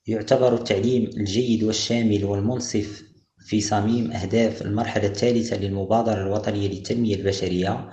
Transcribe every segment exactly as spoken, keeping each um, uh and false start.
يعتبر التعليم الجيد والشامل والمنصف في صميم أهداف المرحلة الثالثة للمبادرة الوطنية للتنمية البشرية،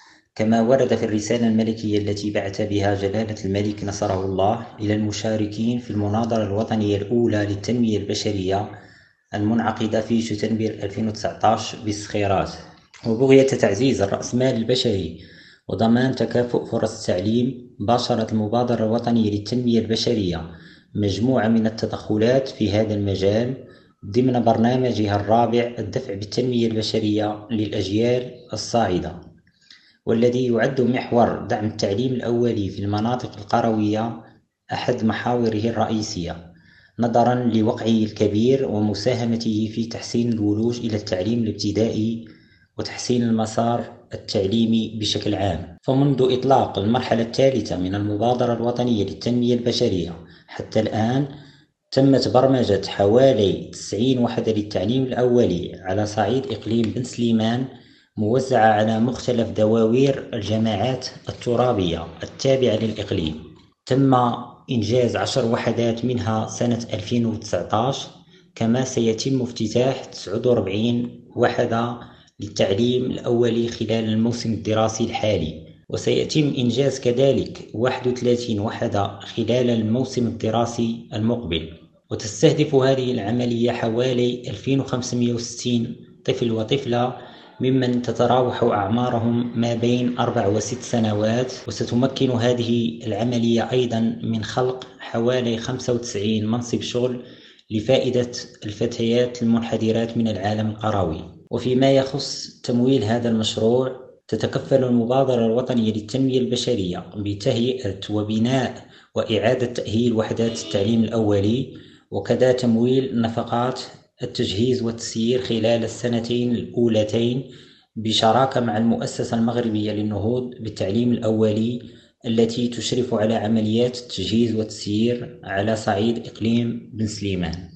كما ورد في الرسالة الملكية التي بعث بها جلالة الملك نصره الله إلى المشاركين في المناظرة الوطنية الأولى للتنمية البشرية المنعقدة في شتنبر ألفين وتسعة عشر بالسخيرات. وبغية تعزيز الرأسمال البشري وضمان تكافؤ فرص التعليم، باشرت المبادرة الوطنية للتنمية البشرية مجموعة من التدخلات في هذا المجال ضمن برنامجها الرابع الدفع بالتنمية البشرية للأجيال الصاعدة، والذي يعد محور دعم التعليم الأولي في المناطق القروية أحد محاوره الرئيسية، نظراً لوقعه الكبير ومساهمته في تحسين الولوج إلى التعليم الابتدائي وتحسين المسار التعليمي بشكل عام. فمنذ إطلاق المرحلة الثالثة من المبادرة الوطنية للتنمية البشرية حتى الآن، تمت برمجة حوالي تسعين وحدة للتعليم الأولي على صعيد إقليم بن سليمان، موزعة على مختلف دواوير الجماعات الترابية التابعة للإقليم. تم إنجاز عشر وحدات منها سنة ألفين وتسعة عشر، كما سيتم افتتاح تسعة وأربعين وحدة للتعليم الأولي خلال الموسم الدراسي الحالي، وسيتم إنجاز كذلك واحد وثلاثين وحدة خلال الموسم الدراسي المقبل. وتستهدف هذه العملية حوالي ألفين وخمسمائة وستين طفل وطفلة ممن تتراوح أعمارهم ما بين أربع وست سنوات. وستمكن هذه العملية أيضا من خلق حوالي خمسة وتسعين منصب شغل لفائدة الفتيات المنحدرات من العالم القروي. وفيما يخص تمويل هذا المشروع، تتكفل المبادرة الوطنية للتنمية البشرية بتهيئة وبناء وإعادة تأهيل وحدات التعليم الأولي، وكذا تمويل نفقات التجهيز والتسيير خلال السنتين الأولتين بشراكة مع المؤسسة المغربية للنهوض بالتعليم الأولي، التي تشرف على عمليات التجهيز والتسيير على صعيد إقليم بن سليمان.